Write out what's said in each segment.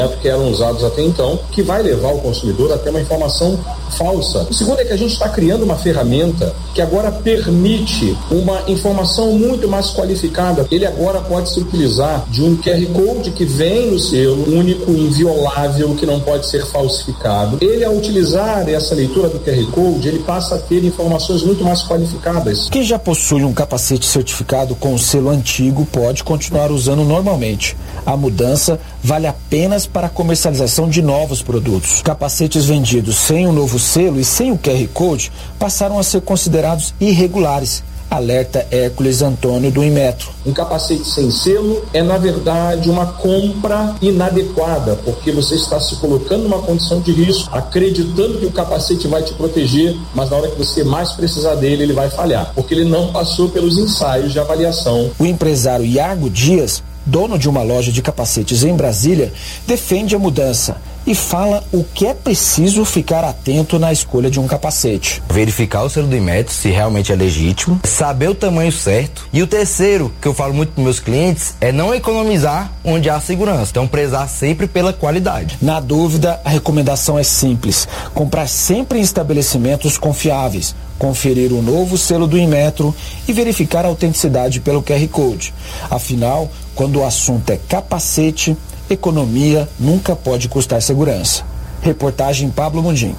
que eram usados até então, que vai levar o consumidor até uma informação falsa. O segundo é que a gente está criando uma ferramenta que agora permite uma informação muito mais qualificada. Ele agora pode se utilizar de um QR Code que vem no selo, único, inviolável, que não pode ser falsificado. Ele, ao utilizar essa leitura do QR Code, ele passa a ter informações muito mais qualificadas. Quem já possui um capacete certificado com o selo antigo pode continuar usando normalmente. A mudança vale apenas para a comercialização de novos produtos. Capacetes vendidos sem o novo selo e sem o QR Code passaram a ser considerados irregulares. Alerta Hércules Antônio do Inmetro. Um capacete sem selo é, na verdade, uma compra inadequada, porque você está se colocando numa condição de risco, acreditando que o capacete vai te proteger, mas na hora que você mais precisar dele, ele vai falhar, porque ele não passou pelos ensaios de avaliação. O empresário Iago Dias, dono de uma loja de capacetes em Brasília, defende a mudança e fala o que é preciso ficar atento na escolha de um capacete. Verificar o selo do Inmetro, se realmente é legítimo, saber o tamanho certo. E o terceiro, que eu falo muito para meus clientes, é não economizar onde há segurança. Então, prezar sempre pela qualidade. Na dúvida, a recomendação é simples: comprar sempre em estabelecimentos confiáveis, conferir o novo selo do Inmetro e verificar a autenticidade pelo QR Code. Afinal, quando o assunto é capacete, economia nunca pode custar segurança. Reportagem Pablo Mundim.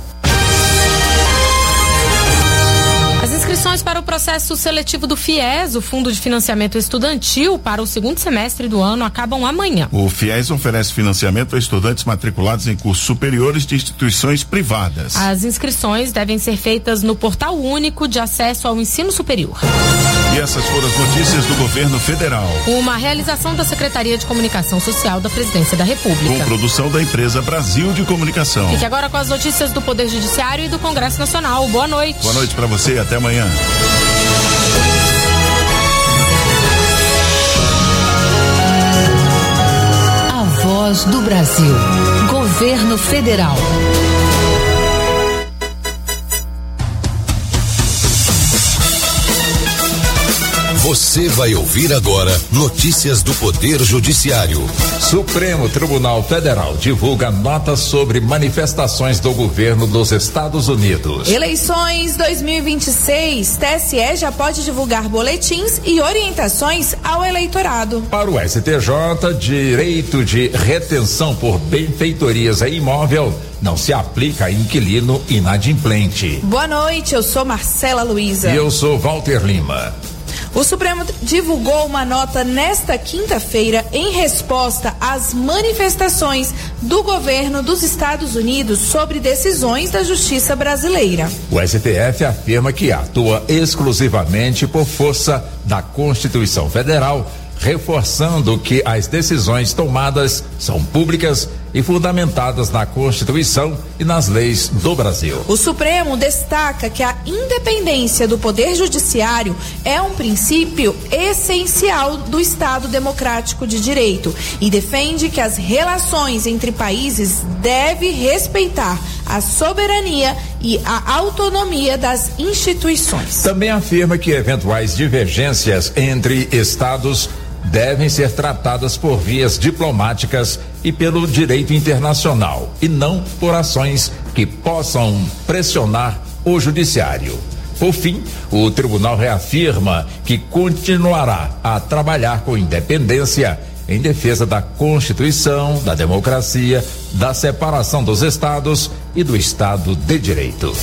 As inscrições para o processo seletivo do FIES, o Fundo de Financiamento Estudantil, para o segundo semestre do ano, acabam amanhã. O FIES oferece financiamento a estudantes matriculados em cursos superiores de instituições privadas. As inscrições devem ser feitas no Portal Único de Acesso ao Ensino Superior. E essas foram as notícias do governo federal. Uma realização da Secretaria de Comunicação Social da Presidência da República. Com produção da empresa Brasil de Comunicação. Fique agora com as notícias do Poder Judiciário e do Congresso Nacional. Boa noite. Boa noite para você e até amanhã. A Voz do Brasil. Governo Federal. Você vai ouvir agora notícias do Poder Judiciário. Supremo Tribunal Federal divulga nota sobre manifestações do governo dos Estados Unidos. Eleições 2026, TSE já pode divulgar boletins e orientações ao eleitorado. Para o STJ, direito de retenção por benfeitorias a imóvel não se aplica a inquilino inadimplente. Boa noite, eu sou Marcela Luiza. E eu sou Walter Lima. O Supremo divulgou uma nota nesta quinta-feira em resposta às manifestações do governo dos Estados Unidos sobre decisões da Justiça brasileira. O STF afirma que atua exclusivamente por força da Constituição Federal, reforçando que as decisões tomadas são públicas e fundamentadas na Constituição e nas leis do Brasil. O Supremo destaca que a independência do Poder Judiciário é um princípio essencial do Estado Democrático de Direito e defende que as relações entre países devem respeitar a soberania e a autonomia das instituições. Também afirma que eventuais divergências entre estados devem ser tratadas por vias diplomáticas e pelo direito internacional, e não por ações que possam pressionar o judiciário. Por fim, o tribunal reafirma que continuará a trabalhar com independência em defesa da Constituição, da democracia, da separação dos estados e do Estado de Direito.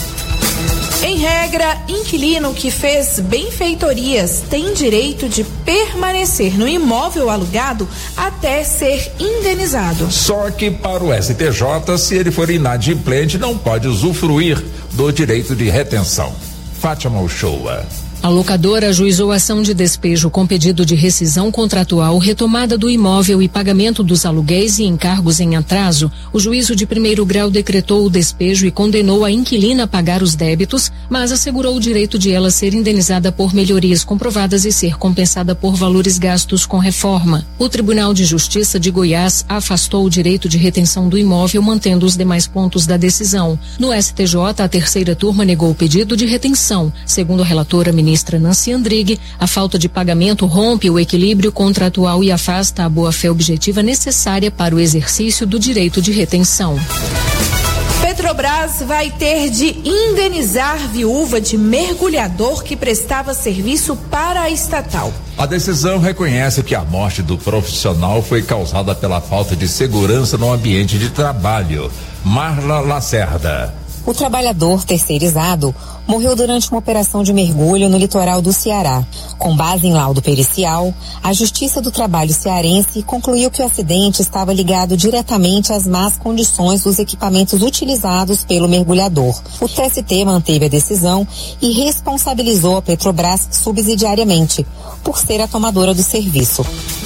Em regra, inquilino que fez benfeitorias tem direito de permanecer no imóvel alugado até ser indenizado. Só que para o STJ, se ele for inadimplente, não pode usufruir do direito de retenção. Fátima Uchoa. A locadora ajuizou ação de despejo com pedido de rescisão contratual, retomada do imóvel e pagamento dos aluguéis e encargos em atraso. O juízo de primeiro grau decretou o despejo e condenou a inquilina a pagar os débitos, mas assegurou o direito de ela ser indenizada por melhorias comprovadas e ser compensada por valores gastos com reforma. O Tribunal de Justiça de Goiás afastou o direito de retenção do imóvel, mantendo os demais pontos da decisão. No STJ, a terceira turma negou o pedido de retenção. Segundo a relatora ministra ministra Nancy Andrighi, a falta de pagamento rompe o equilíbrio contratual e afasta a boa-fé objetiva necessária para o exercício do direito de retenção. Petrobras vai ter de indenizar viúva de mergulhador que prestava serviço para a estatal. A decisão reconhece que a morte do profissional foi causada pela falta de segurança no ambiente de trabalho. Marla Lacerda. O trabalhador terceirizado morreu durante uma operação de mergulho no litoral do Ceará. Com base em laudo pericial, a Justiça do Trabalho cearense concluiu que o acidente estava ligado diretamente às más condições dos equipamentos utilizados pelo mergulhador. O TST manteve a decisão e responsabilizou a Petrobras subsidiariamente, por ser a tomadora do serviço.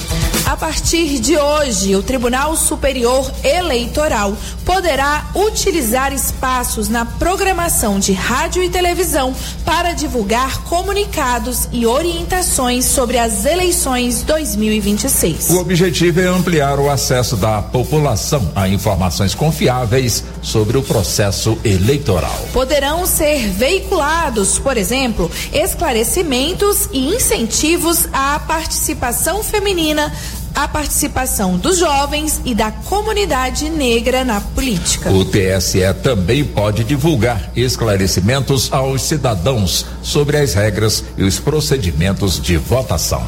A partir de hoje, o Tribunal Superior Eleitoral poderá utilizar espaços na programação de rádio e televisão para divulgar comunicados e orientações sobre as eleições 2026. O objetivo é ampliar o acesso da população a informações confiáveis sobre o processo eleitoral. Poderão ser veiculados, por exemplo, esclarecimentos e incentivos à participação feminina, a participação dos jovens e da comunidade negra na política. O TSE também pode divulgar esclarecimentos aos cidadãos sobre as regras e os procedimentos de votação.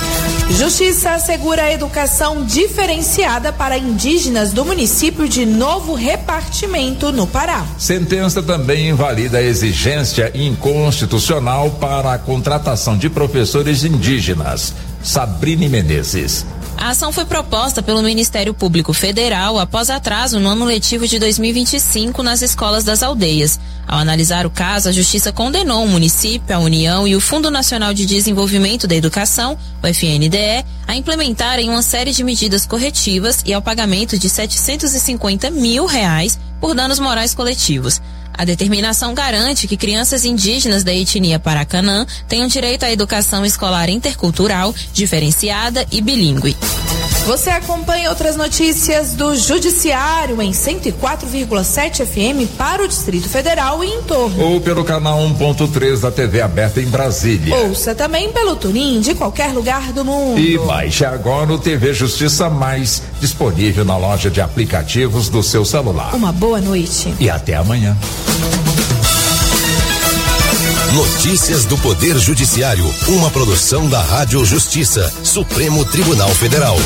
Justiça assegura a educação diferenciada para indígenas do município de Novo Repartimento, no Pará. Sentença também invalida a exigência inconstitucional para a contratação de professores indígenas. Sabrine Menezes. A ação foi proposta pelo Ministério Público Federal após atraso no ano letivo de 2025 nas escolas das aldeias. Ao analisar o caso, a Justiça condenou o município, a União e o Fundo Nacional de Desenvolvimento da Educação, o FNDE, a implementarem uma série de medidas corretivas e ao pagamento de R$750 mil por danos morais coletivos. A determinação garante que crianças indígenas da etnia Paracanã tenham direito à educação escolar intercultural, diferenciada e bilíngue. Você acompanha outras notícias do Judiciário em 104,7 FM para o Distrito Federal e em torno. Ou pelo canal 1.3 da TV aberta em Brasília. Ouça também pelo TuneIn de qualquer lugar do mundo. E baixe agora o TV Justiça Mais, disponível na loja de aplicativos do seu celular. Uma boa noite. E até amanhã. Notícias do Poder Judiciário, uma produção da Rádio Justiça, Supremo Tribunal Federal.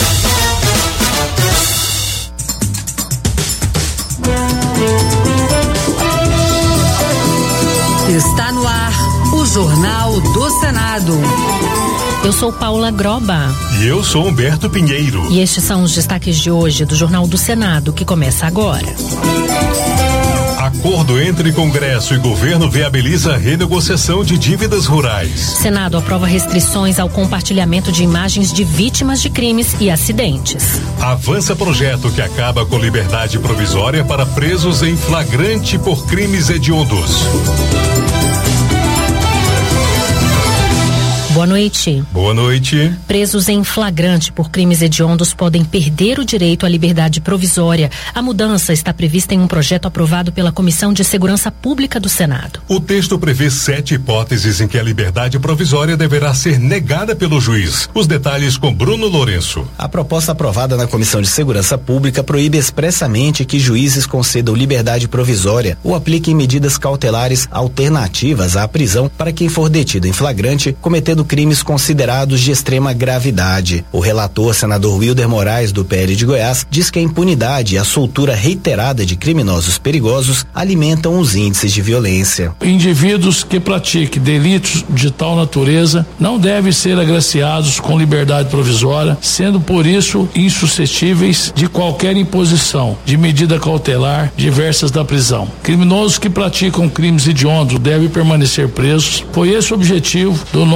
Está no ar o Jornal do Senado. Eu sou Paula Groba. E eu sou Humberto Pinheiro. E estes são os destaques de hoje do Jornal do Senado, que começa agora. Acordo entre Congresso e governo viabiliza a renegociação de dívidas rurais. Senado aprova restrições ao compartilhamento de imagens de vítimas de crimes e acidentes. Avança projeto que acaba com liberdade provisória para presos em flagrante por crimes hediondos. Boa noite. Boa noite. Presos em flagrante por crimes hediondos podem perder o direito à liberdade provisória. A mudança está prevista em um projeto aprovado pela Comissão de Segurança Pública do Senado. O texto prevê 7 hipóteses em que a liberdade provisória deverá ser negada pelo juiz. Os detalhes com Bruno Lourenço. A proposta aprovada na Comissão de Segurança Pública proíbe expressamente que juízes concedam liberdade provisória ou apliquem medidas cautelares alternativas à prisão para quem for detido em flagrante cometendo crimes considerados de extrema gravidade. O relator, senador Wilder Moraes, do PL de Goiás, diz que a impunidade e a soltura reiterada de criminosos perigosos alimentam os índices de violência. Indivíduos que pratiquem delitos de tal natureza não devem ser agraciados com liberdade provisória, sendo por isso insuscetíveis de qualquer imposição de medida cautelar diversas da prisão. Criminosos que praticam crimes hediondos devem permanecer presos. Foi esse o objetivo do nosso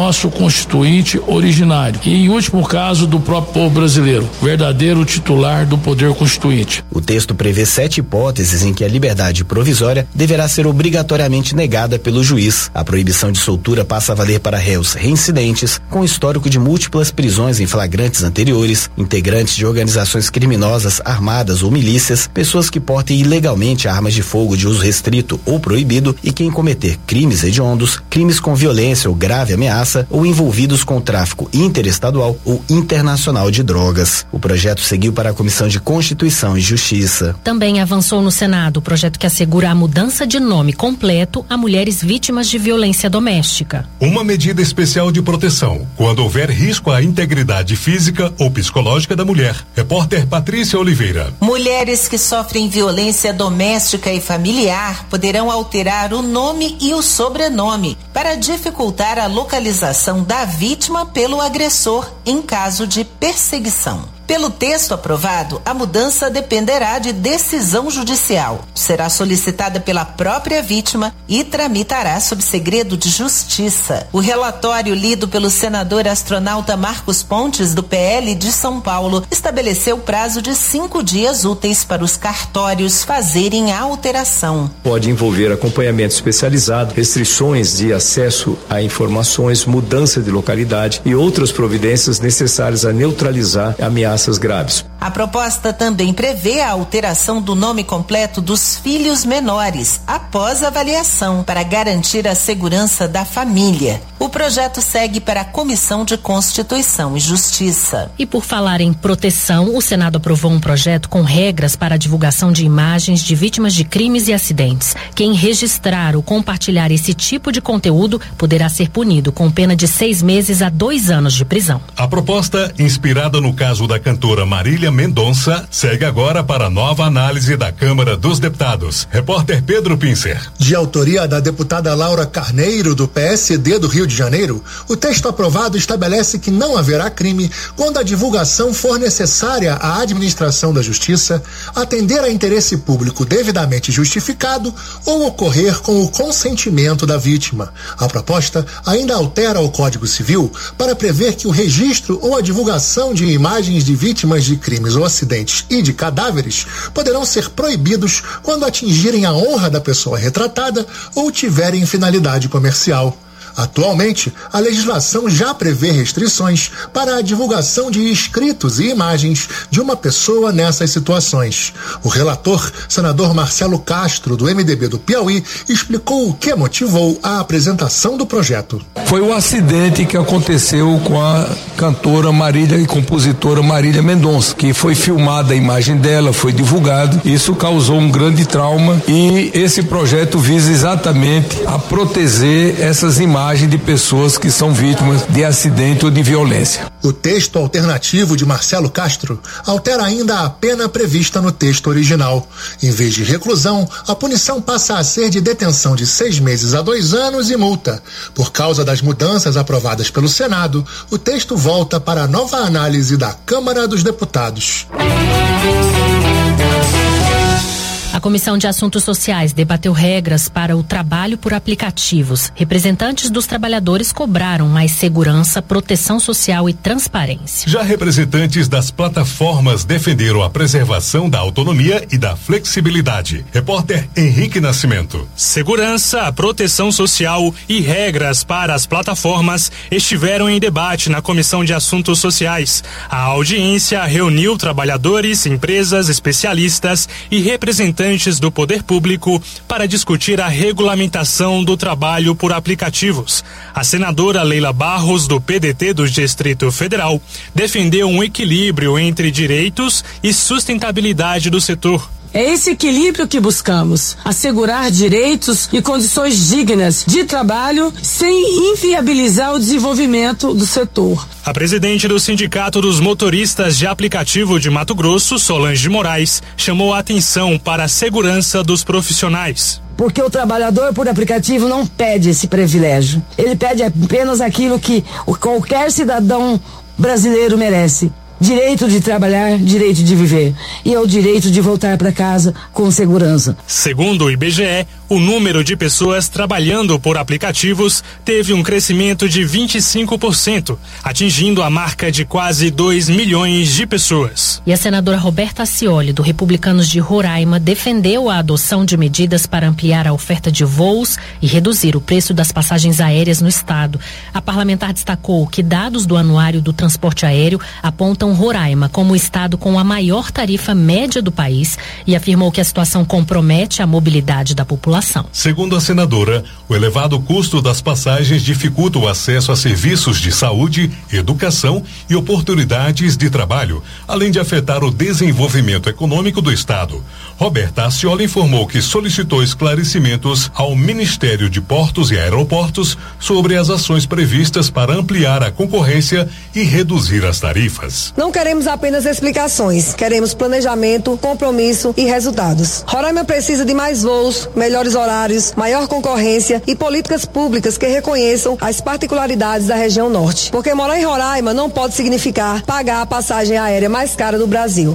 constituinte originário e, em último caso, do próprio povo brasileiro, verdadeiro titular do poder constituinte. O texto prevê 7 hipóteses em que a liberdade provisória deverá ser obrigatoriamente negada pelo juiz. A proibição de soltura passa a valer para réus reincidentes, com histórico de múltiplas prisões em flagrantes anteriores, integrantes de organizações criminosas armadas ou milícias, pessoas que portem ilegalmente armas de fogo de uso restrito ou proibido e quem cometer crimes hediondos, crimes com violência ou grave ameaça ou envolvidos com o tráfico interestadual ou internacional de drogas. O projeto seguiu para a Comissão de Constituição e Justiça. Também avançou no Senado o projeto que assegura a mudança de nome completo a mulheres vítimas de violência doméstica. Uma medida especial de proteção quando houver risco à integridade física ou psicológica da mulher. Repórter Patrícia Oliveira. Mulheres que sofrem violência doméstica e familiar poderão alterar o nome e o sobrenome para dificultar a localização da vítima pelo agressor em caso de perseguição. Pelo texto aprovado, a mudança dependerá de decisão judicial. Será solicitada pela própria vítima e tramitará sob segredo de justiça. O relatório lido pelo senador astronauta Marcos Pontes, do PL de São Paulo, estabeleceu prazo de 5 dias úteis para os cartórios fazerem a alteração. Pode envolver acompanhamento especializado, restrições de acesso a informações, mudança de localidade e outras providências necessárias a neutralizar ameaças graves. A proposta também prevê a alteração do nome completo dos filhos menores após avaliação para garantir a segurança da família. O projeto segue para a Comissão de Constituição e Justiça. E por falar em proteção, o Senado aprovou um projeto com regras para a divulgação de imagens de vítimas de crimes e acidentes. Quem registrar ou compartilhar esse tipo de conteúdo poderá ser punido com pena de 6 meses a 2 anos de prisão. A proposta, inspirada no caso da cantora Marília Mendonça, segue agora para nova análise da Câmara dos Deputados. Repórter Pedro Pincer. De autoria da deputada Laura Carneiro, do PSD do Rio de Janeiro, o texto aprovado estabelece que não haverá crime quando a divulgação for necessária à administração da justiça, atender a interesse público devidamente justificado ou ocorrer com o consentimento da vítima. A proposta ainda altera o Código Civil para prever que o registro ou a divulgação de imagens de vítimas de crimes ou acidentes e de cadáveres poderão ser proibidos quando atingirem a honra da pessoa retratada ou tiverem finalidade comercial. Atualmente, a legislação já prevê restrições para a divulgação de escritos e imagens de uma pessoa nessas situações. O relator, senador Marcelo Castro, do MDB do Piauí, explicou o que motivou a apresentação do projeto. Foi o acidente que aconteceu com a cantora Marília e compositora Marília Mendonça, que foi filmada a imagem dela, foi divulgado. Isso causou um grande trauma e esse projeto visa exatamente a proteger essas imagens de pessoas que são vítimas de acidente ou de violência. O texto alternativo de Marcelo Castro altera ainda a pena prevista no texto original. Em vez de reclusão, a punição passa a ser de detenção de 6 meses a 2 anos e multa. Por causa das mudanças aprovadas pelo Senado, o texto volta para a nova análise da Câmara dos Deputados. A Comissão de Assuntos Sociais debateu regras para o trabalho por aplicativos. Representantes dos trabalhadores cobraram mais segurança, proteção social e transparência. Já representantes das plataformas defenderam a preservação da autonomia e da flexibilidade. Repórter Henrique Nascimento. Segurança, proteção social e regras para as plataformas estiveram em debate na Comissão de Assuntos Sociais. A audiência reuniu trabalhadores, empresas, especialistas e representantes do poder público para discutir a regulamentação do trabalho por aplicativos. A senadora Leila Barros, do PDT do Distrito Federal, defendeu um equilíbrio entre direitos e sustentabilidade do setor. É esse equilíbrio que buscamos, assegurar direitos e condições dignas de trabalho sem inviabilizar o desenvolvimento do setor. A presidente do Sindicato dos Motoristas de Aplicativo de Mato Grosso, Solange Moraes, chamou a atenção para a segurança dos profissionais. Porque o trabalhador por aplicativo não pede esse privilégio. Ele pede apenas aquilo que qualquer cidadão brasileiro merece: Direito de trabalhar, direito de viver. E é o direito de voltar para casa com segurança. Segundo o IBGE, o número de pessoas trabalhando por aplicativos teve um crescimento de 25%, atingindo a marca de quase 2 milhões de pessoas. E a senadora Roberta Acioli, do Republicanos de Roraima, defendeu a adoção de medidas para ampliar a oferta de voos e reduzir o preço das passagens aéreas no estado. A parlamentar destacou que dados do Anuário do Transporte Aéreo apontam Roraima como o estado com a maior tarifa média do país e afirmou que a situação compromete a mobilidade da população. Segundo a senadora, o elevado custo das passagens dificulta o acesso a serviços de saúde, educação e oportunidades de trabalho, além de afetar o desenvolvimento econômico do estado. Roberta Acioli informou que solicitou esclarecimentos ao Ministério de Portos e Aeroportos sobre as ações previstas para ampliar a concorrência e reduzir as tarifas. Não queremos apenas explicações, queremos planejamento, compromisso e resultados. Roraima precisa de mais voos, melhores horários, maior concorrência e políticas públicas que reconheçam as particularidades da região norte. Porque morar em Roraima não pode significar pagar a passagem aérea mais cara do Brasil.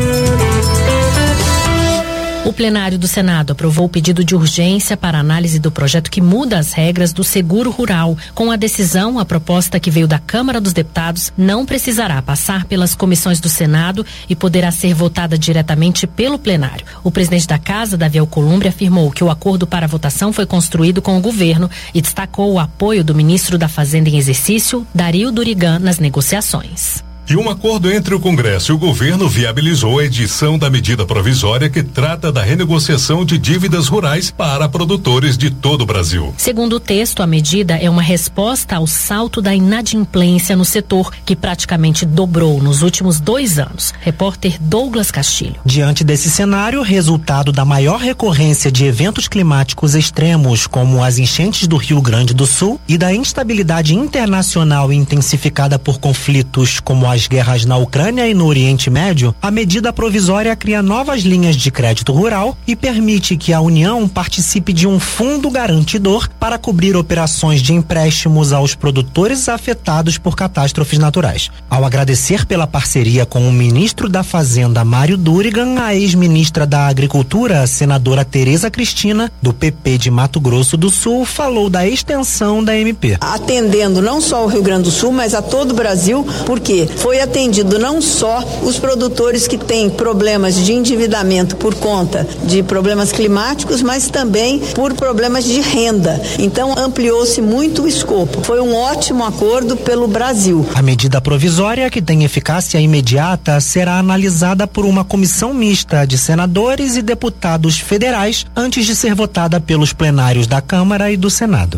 O plenário do Senado aprovou o pedido de urgência para análise do projeto que muda as regras do seguro rural. Com a decisão, a proposta que veio da Câmara dos Deputados não precisará passar pelas comissões do Senado e poderá ser votada diretamente pelo plenário. O presidente da Casa, Davi Alcolumbre, afirmou que o acordo para a votação foi construído com o governo e destacou o apoio do ministro da Fazenda em exercício, Dario Durigan, nas negociações. E um acordo entre o Congresso e o governo viabilizou a edição da medida provisória que trata da renegociação de dívidas rurais para produtores de todo o Brasil. Segundo o texto, a medida é uma resposta ao salto da inadimplência no setor, que praticamente dobrou nos últimos 2 anos. Repórter Douglas Castilho. Diante desse cenário, resultado da maior recorrência de eventos climáticos extremos, como as enchentes do Rio Grande do Sul, e da instabilidade internacional intensificada por conflitos como as guerras na Ucrânia e no Oriente Médio, a medida provisória cria novas linhas de crédito rural e permite que a União participe de um fundo garantidor para cobrir operações de empréstimos aos produtores afetados por catástrofes naturais. Ao agradecer pela parceria com o ministro da Fazenda, Mário Durigan, a ex-ministra da Agricultura, a senadora Tereza Cristina, do PP de Mato Grosso do Sul, falou da extensão da MP. Atendendo não só o Rio Grande do Sul, mas a todo o Brasil, porque foi atendido não só os produtores que têm problemas de endividamento por conta de problemas climáticos, mas também por problemas de renda. Então ampliou-se muito o escopo. Foi um ótimo acordo pelo Brasil. A medida provisória, que tem eficácia imediata, será analisada por uma comissão mista de senadores e deputados federais antes de ser votada pelos plenários da Câmara e do Senado.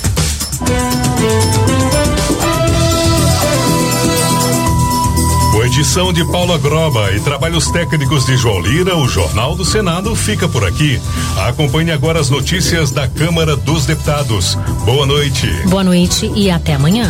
Com edição de Paula Groba e trabalhos técnicos de João Lira, o Jornal do Senado fica por aqui. Acompanhe agora as notícias da Câmara dos Deputados. Boa noite. Boa noite e até amanhã.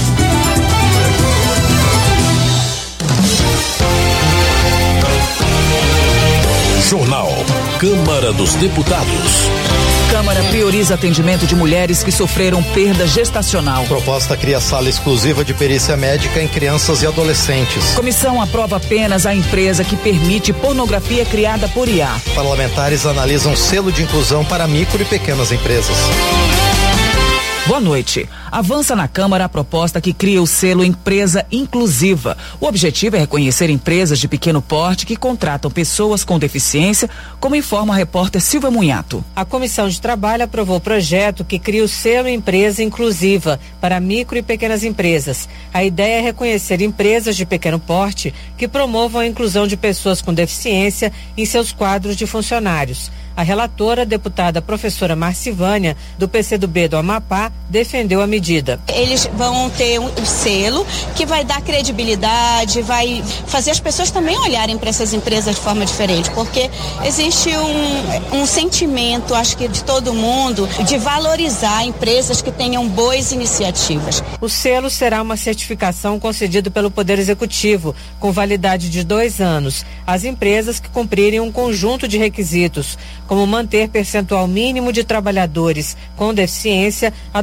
Jornal Câmara dos Deputados. Câmara prioriza atendimento de mulheres que sofreram perda gestacional. Proposta cria sala exclusiva de perícia médica em crianças e adolescentes. Comissão aprova apenas a empresa que permite pornografia criada por IA. Parlamentares analisam selo de inclusão para micro e pequenas empresas. Boa noite. Avança na Câmara a proposta que cria o selo Empresa Inclusiva. O objetivo é reconhecer empresas de pequeno porte que contratam pessoas com deficiência, como informa a repórter Silvia Munhato. A Comissão de Trabalho aprovou o projeto que cria o selo Empresa Inclusiva para micro e pequenas empresas. A ideia é reconhecer empresas de pequeno porte que promovam a inclusão de pessoas com deficiência em seus quadros de funcionários. A relatora, a deputada professora Marcivânia, do PCdoB do Amapá, defendeu a medida. Eles vão ter um selo que vai dar credibilidade, vai fazer as pessoas também olharem para essas empresas de forma diferente, porque existe um sentimento, acho que de todo mundo, de valorizar empresas que tenham boas iniciativas. O selo será uma certificação concedida pelo Poder Executivo, com validade de 2 anos, às empresas que cumprirem um conjunto de requisitos, como manter percentual mínimo de trabalhadores com deficiência,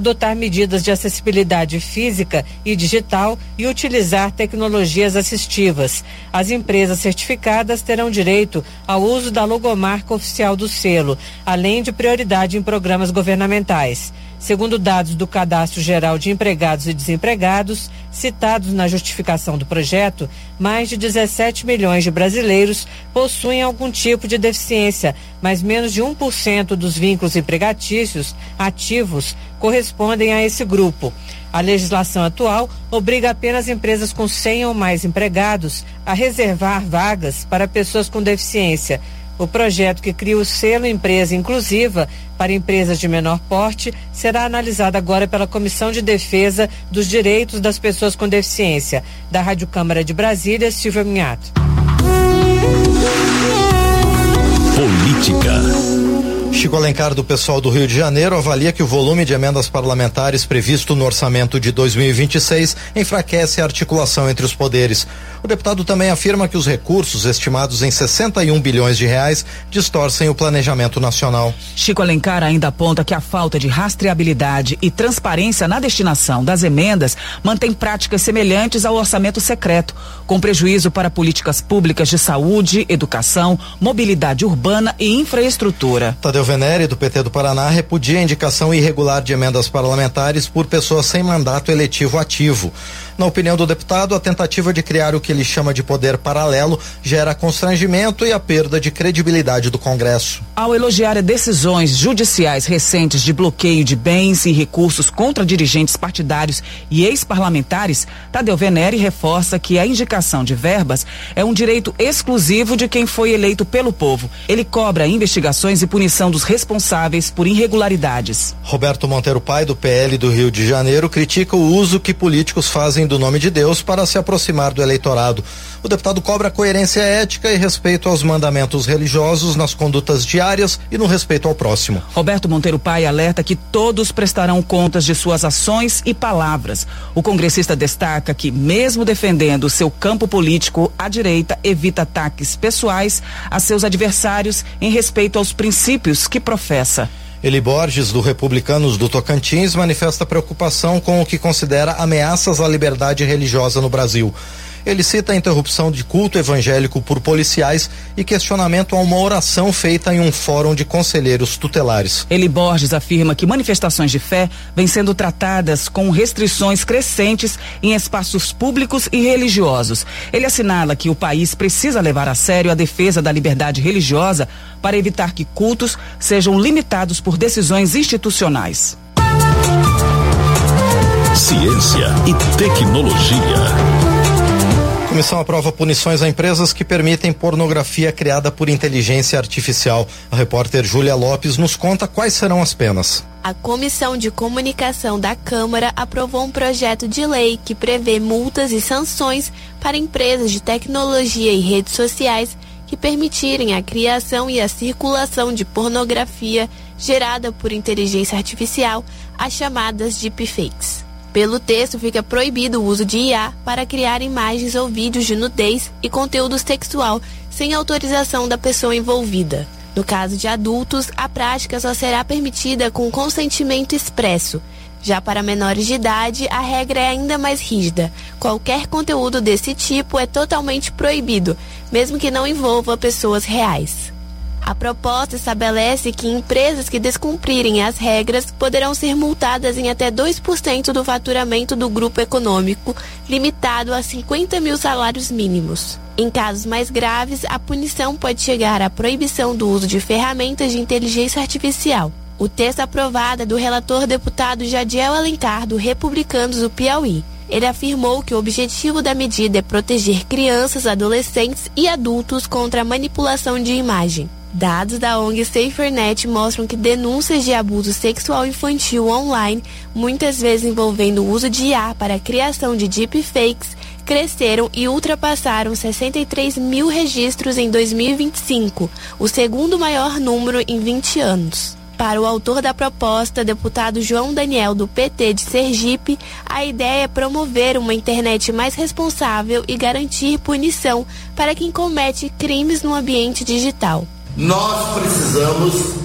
adotar medidas de acessibilidade física e digital e utilizar tecnologias assistivas. As empresas certificadas terão direito ao uso da logomarca oficial do selo, além de prioridade em programas governamentais. Segundo dados do Cadastro Geral de Empregados e Desempregados, citados na justificação do projeto, mais de 17 milhões de brasileiros possuem algum tipo de deficiência, mas menos de 1% dos vínculos empregatícios ativos correspondem a esse grupo. A legislação atual obriga apenas empresas com 100 ou mais empregados a reservar vagas para pessoas com deficiência. O projeto que cria o selo Empresa Inclusiva para empresas de menor porte será analisado agora pela Comissão de Defesa dos Direitos das Pessoas com Deficiência. Da Rádio Câmara de Brasília, Silvia Minhato. Política. Chico Alencar, do pessoal do Rio de Janeiro, avalia que o volume de emendas parlamentares previsto no orçamento de 2026 enfraquece a articulação entre os poderes. O deputado também afirma que os recursos, estimados em 61 bilhões de reais, distorcem o planejamento nacional. Chico Alencar ainda aponta que a falta de rastreabilidade e transparência na destinação das emendas mantém práticas semelhantes ao orçamento secreto, com prejuízo para políticas públicas de saúde, educação, mobilidade urbana e infraestrutura. Tadeu Venere, do PT do Paraná, repudia a indicação irregular de emendas parlamentares por pessoas sem mandato eletivo ativo. Na opinião do deputado, a tentativa de criar o que ele chama de poder paralelo gera constrangimento e a perda de credibilidade do Congresso. Ao elogiar decisões judiciais recentes de bloqueio de bens e recursos contra dirigentes partidários e ex-parlamentares, Tadeu Venere reforça que a indicação de verbas é um direito exclusivo de quem foi eleito pelo povo. Ele cobra investigações e punição dos responsáveis por irregularidades. Roberto Monteiro Pai, do PL do Rio de Janeiro, critica o uso que políticos fazem do nome de Deus para se aproximar do eleitorado. O deputado cobra coerência ética e respeito aos mandamentos religiosos nas condutas diárias e no respeito ao próximo. Roberto Monteiro Pai alerta que todos prestarão contas de suas ações e palavras. O congressista destaca que, mesmo defendendo seu campo político, a direita evita ataques pessoais a seus adversários em respeito aos princípios que professa. Eli Borges, do Republicanos do Tocantins, manifesta preocupação com o que considera ameaças à liberdade religiosa no Brasil. Ele cita a interrupção de culto evangélico por policiais e questionamento a uma oração feita em um fórum de conselheiros tutelares. Eli Borges afirma que manifestações de fé vêm sendo tratadas com restrições crescentes em espaços públicos e religiosos. Ele assinala que o país precisa levar a sério a defesa da liberdade religiosa para evitar que cultos sejam limitados por decisões institucionais. Ciência e tecnologia. A comissão aprova punições a empresas que permitem pornografia criada por inteligência artificial. A repórter Júlia Lopes nos conta quais serão as penas. A Comissão de Comunicação da Câmara aprovou um projeto de lei que prevê multas e sanções para empresas de tecnologia e redes sociais que permitirem a criação e a circulação de pornografia gerada por inteligência artificial, as chamadas deepfakes. Pelo texto, fica proibido o uso de IA para criar imagens ou vídeos de nudez e conteúdo sexual sem autorização da pessoa envolvida. No caso de adultos, a prática só será permitida com consentimento expresso. Já para menores de idade, a regra é ainda mais rígida. Qualquer conteúdo desse tipo é totalmente proibido, mesmo que não envolva pessoas reais. A proposta estabelece que empresas que descumprirem as regras poderão ser multadas em até 2% do faturamento do grupo econômico, limitado a 50 mil salários mínimos. Em casos mais graves, a punição pode chegar à proibição do uso de ferramentas de inteligência artificial. O texto aprovado é do relator deputado Jadiel Alencar, do Republicanos do Piauí. Ele afirmou que o objetivo da medida é proteger crianças, adolescentes e adultos contra a manipulação de imagem. Dados da ONG SaferNet mostram que denúncias de abuso sexual infantil online, muitas vezes envolvendo o uso de IA para a criação de deepfakes, cresceram e ultrapassaram 63 mil registros em 2025, o segundo maior número em 20 anos. Para o autor da proposta, deputado João Daniel, do PT de Sergipe, a ideia é promover uma internet mais responsável e garantir punição para quem comete crimes no ambiente digital. Nós precisamos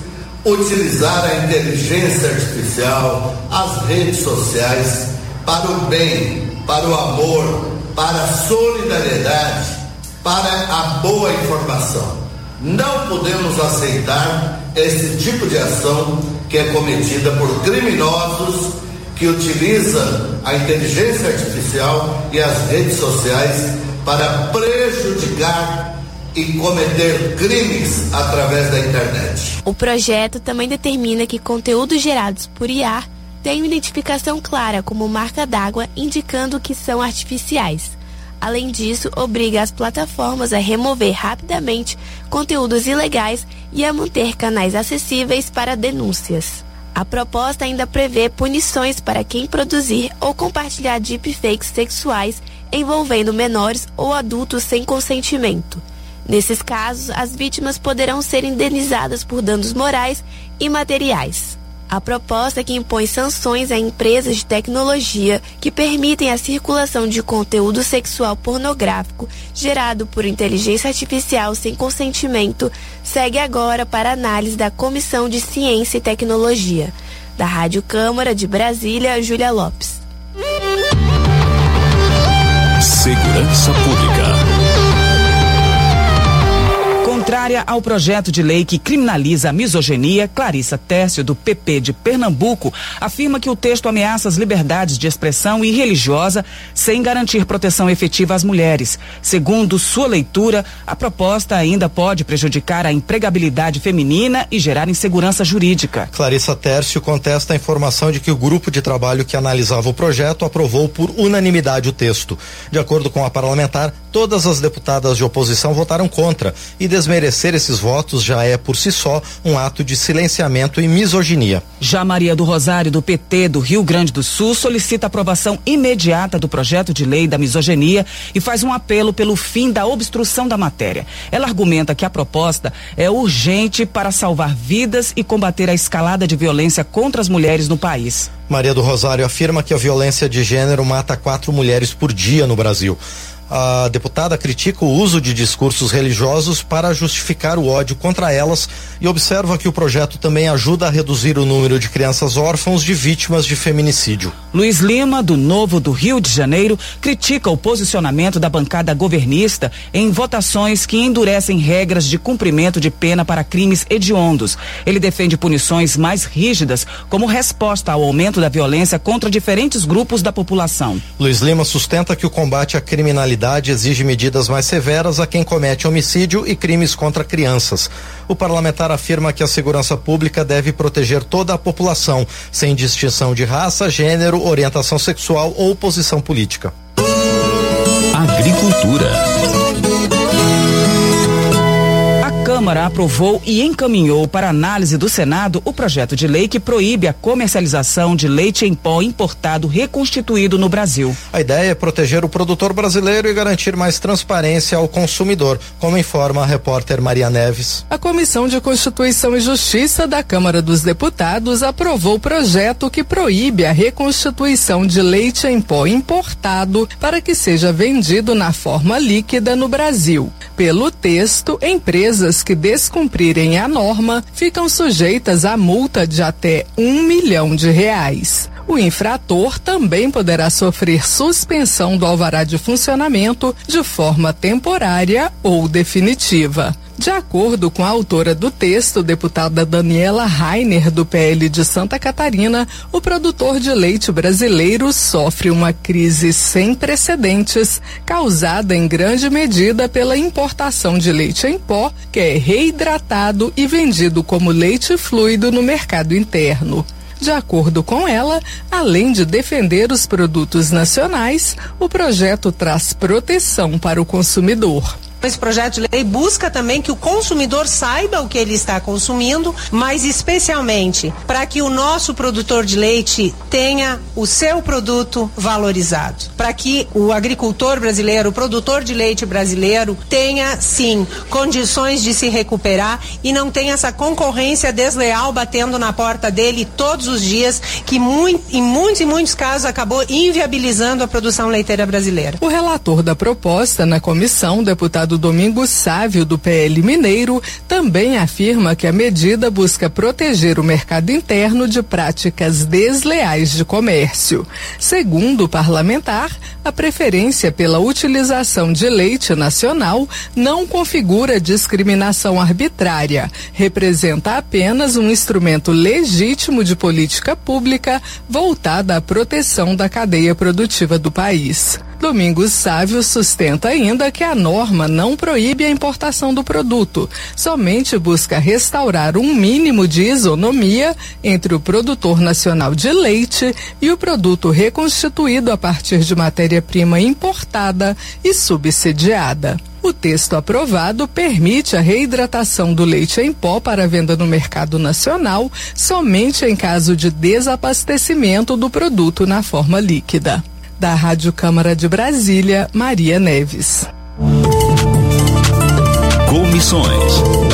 utilizar a inteligência artificial, as redes sociais, para o bem, para o amor, para a solidariedade, para a boa informação. Não podemos aceitar esse tipo de ação que é cometida por criminosos que utilizam a inteligência artificial e as redes sociais para prejudicar e cometer crimes através da internet. O projeto também determina que conteúdos gerados por IA tenham identificação clara como marca d'água, indicando que são artificiais. Além disso, obriga as plataformas a remover rapidamente conteúdos ilegais e a manter canais acessíveis para denúncias. A proposta ainda prevê punições para quem produzir ou compartilhar deepfakes sexuais envolvendo menores ou adultos sem consentimento. Nesses casos, as vítimas poderão ser indenizadas por danos morais e materiais. A proposta que impõe sanções a empresas de tecnologia que permitem a circulação de conteúdo sexual pornográfico gerado por inteligência artificial sem consentimento segue agora para análise da Comissão de Ciência e Tecnologia. Da Rádio Câmara de Brasília, Júlia Lopes. Segurança Pública. Contrária ao projeto de lei que criminaliza a misoginia, Clarissa Tércio, do PP de Pernambuco, afirma que o texto ameaça as liberdades de expressão e religiosa sem garantir proteção efetiva às mulheres. Segundo sua leitura, a proposta ainda pode prejudicar a empregabilidade feminina e gerar insegurança jurídica. Clarissa Tércio contesta a informação de que o grupo de trabalho que analisava o projeto aprovou por unanimidade o texto. De acordo com a parlamentar, todas as deputadas de oposição votaram contra e desmerecer esses votos já é por si só um ato de silenciamento e misoginia. Já Maria do Rosário, do PT do Rio Grande do Sul, solicita a aprovação imediata do projeto de lei da misoginia e faz um apelo pelo fim da obstrução da matéria. Ela argumenta que a proposta é urgente para salvar vidas e combater a escalada de violência contra as mulheres no país. Maria do Rosário afirma que a violência de gênero mata 4 mulheres por dia no Brasil. A deputada critica o uso de discursos religiosos para justificar o ódio contra elas e observa que o projeto também ajuda a reduzir o número de crianças órfãos de vítimas de feminicídio. Luiz Lima, do Novo do Rio de Janeiro, critica o posicionamento da bancada governista em votações que endurecem regras de cumprimento de pena para crimes hediondos. Ele defende punições mais rígidas como resposta ao aumento da violência contra diferentes grupos da população. Luiz Lima sustenta que o combate à criminalidade exige medidas mais severas a quem comete homicídio e crimes contra crianças. O parlamentar afirma que a segurança pública deve proteger toda a população, sem distinção de raça, gênero, orientação sexual ou posição política. Agricultura. A Câmara aprovou e encaminhou para análise do Senado o projeto de lei que proíbe a comercialização de leite em pó importado reconstituído no Brasil. A ideia é proteger o produtor brasileiro e garantir mais transparência ao consumidor, como informa a repórter Maria Neves. A Comissão de Constituição e Justiça da Câmara dos Deputados aprovou o projeto que proíbe a reconstituição de leite em pó importado para que seja vendido na forma líquida no Brasil. Pelo texto, empresas que descumprirem a norma ficam sujeitas a multa de até R$1 milhão. O infrator também poderá sofrer suspensão do alvará de funcionamento de forma temporária ou definitiva. De acordo com a autora do texto, deputada Daniela Rainer, do PL de Santa Catarina, o produtor de leite brasileiro sofre uma crise sem precedentes, causada em grande medida pela importação de leite em pó, que é reidratado e vendido como leite fluido no mercado interno. De acordo com ela, além de defender os produtos nacionais, o projeto traz proteção para o consumidor. Esse projeto de lei busca também que o consumidor saiba o que ele está consumindo, mas especialmente para que o nosso produtor de leite tenha o seu produto valorizado. Para que o agricultor brasileiro, o produtor de leite brasileiro tenha, sim, condições de se recuperar e não tenha essa concorrência desleal batendo na porta dele todos os dias, que em muitos casos acabou inviabilizando a produção leiteira brasileira. O relator da proposta na comissão, deputado deputado Domingos Sávio, do PL Mineiro, também afirma que a medida busca proteger o mercado interno de práticas desleais de comércio. Segundo o parlamentar, a preferência pela utilização de leite nacional não configura discriminação arbitrária, representa apenas um instrumento legítimo de política pública voltada à proteção da cadeia produtiva do país. Domingos Sávio sustenta ainda que a norma não proíbe a importação do produto, somente busca restaurar um mínimo de isonomia entre o produtor nacional de leite e o produto reconstituído a partir de matéria-prima importada e subsidiada. O texto aprovado permite a reidratação do leite em pó para venda no mercado nacional somente em caso de desabastecimento do produto na forma líquida. Da Rádio Câmara de Brasília, Maria Neves. Comissões.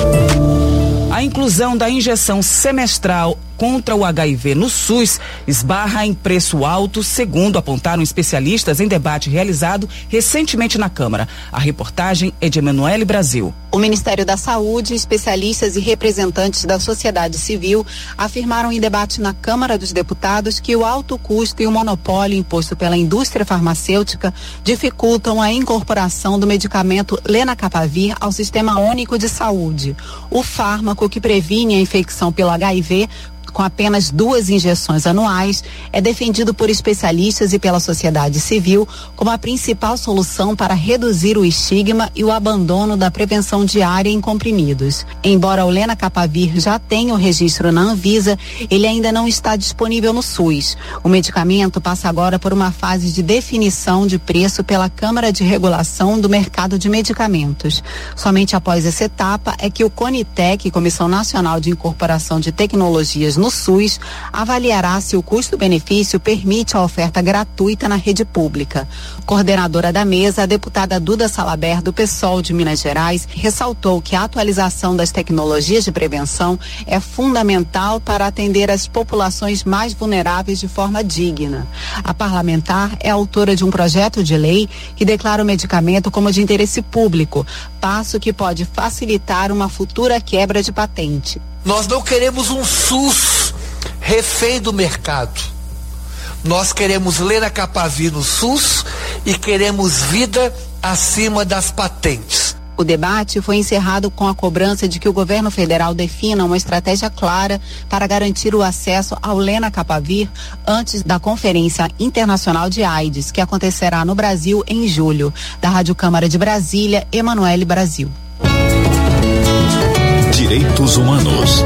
A inclusão da injeção semestral contra o HIV no SUS esbarra em preço alto, segundo apontaram especialistas em debate realizado recentemente na Câmara. A reportagem é de Emanuele Brasil. O Ministério da Saúde, especialistas e representantes da sociedade civil afirmaram em debate na Câmara dos Deputados que o alto custo e o monopólio imposto pela indústria farmacêutica dificultam a incorporação do medicamento Lenacapavir ao Sistema Único de Saúde. O fármaco que previne a infecção pelo HIV com apenas 2 injeções anuais, é defendido por especialistas e pela sociedade civil como a principal solução para reduzir o estigma e o abandono da prevenção diária em comprimidos. Embora o Lenacapavir já tenha o registro na Anvisa, ele ainda não está disponível no SUS. O medicamento passa agora por uma fase de definição de preço pela Câmara de Regulação do Mercado de Medicamentos. Somente após essa etapa é que o CONITEC, Comissão Nacional de Incorporação de Tecnologias no SUS, avaliará se o custo-benefício permite a oferta gratuita na rede pública. Coordenadora da mesa, a deputada Duda Salaber, do PSOL de Minas Gerais, ressaltou que a atualização das tecnologias de prevenção é fundamental para atender as populações mais vulneráveis de forma digna. A parlamentar é autora de um projeto de lei que declara o medicamento como de interesse público, passo que pode facilitar uma futura quebra de patente. Nós não queremos um SUS refém do mercado. Nós queremos Lenacapavir no SUS e queremos vida acima das patentes. O debate foi encerrado com a cobrança de que o governo federal defina uma estratégia clara para garantir o acesso ao Lenacapavir antes da Conferência Internacional de AIDS, que acontecerá no Brasil em julho. Da Rádio Câmara de Brasília, Emanuele Brasil. Direitos Humanos.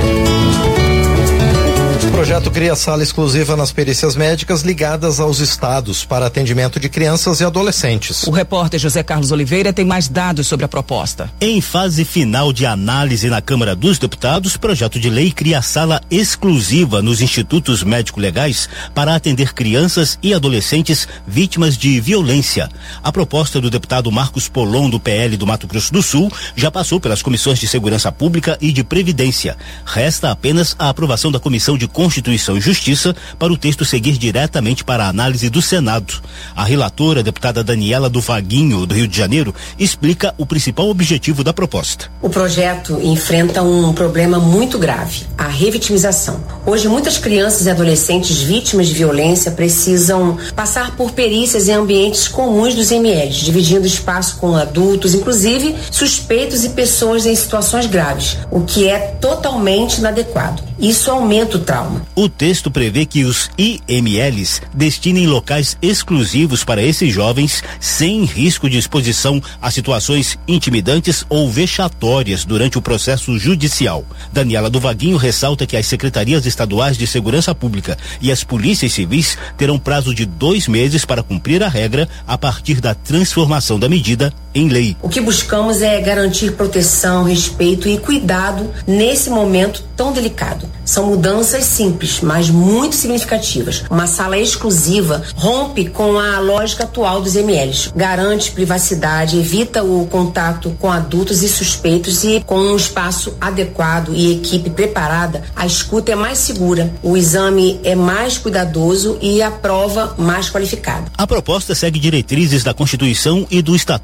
O projeto cria sala exclusiva nas perícias médicas ligadas aos estados para atendimento de crianças e adolescentes. O repórter José Carlos Oliveira tem mais dados sobre a proposta. Em fase final de análise na Câmara dos Deputados, o projeto de lei cria sala exclusiva nos institutos médico-legais para atender crianças e adolescentes vítimas de violência. A proposta do deputado Marcos Polon, do PL do Mato Grosso do Sul, já passou pelas comissões de Segurança Pública e de Previdência. Resta apenas a aprovação da Comissão de Constituição e Justiça para o texto seguir diretamente para a análise do Senado. A relatora, a deputada Daniela do Vaguinho, do Rio de Janeiro, explica o principal objetivo da proposta. O projeto enfrenta um problema muito grave, a revitimização. Hoje, muitas crianças e adolescentes vítimas de violência precisam passar por perícias em ambientes comuns dos MLs, dividindo espaço com adultos, inclusive suspeitos e pessoas em situações graves, o que é totalmente inadequado. Isso aumenta o trauma. O texto prevê que os IMLs destinem locais exclusivos para esses jovens sem risco de exposição a situações intimidantes ou vexatórias durante o processo judicial. Daniela do Vaguinho ressalta que as secretarias estaduais de segurança pública e as polícias civis terão prazo de 2 meses para cumprir a regra a partir da transformação da medida em lei. O que buscamos é garantir proteção, respeito e cuidado nesse momento tão delicado. São mudanças simples, mas muito significativas. Uma sala exclusiva rompe com a lógica atual dos MLs. Garante privacidade, evita o contato com adultos e suspeitos e com um espaço adequado e equipe preparada, a escuta é mais segura, o exame é mais cuidadoso e a prova mais qualificada. A proposta segue diretrizes da Constituição e do Estatuto da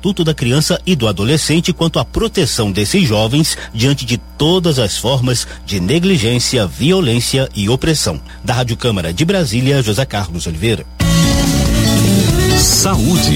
criança e do adolescente quanto à proteção desses jovens diante de todas as formas de negligência, violência e opressão. Da Rádio Câmara de Brasília, José Carlos Oliveira. Saúde.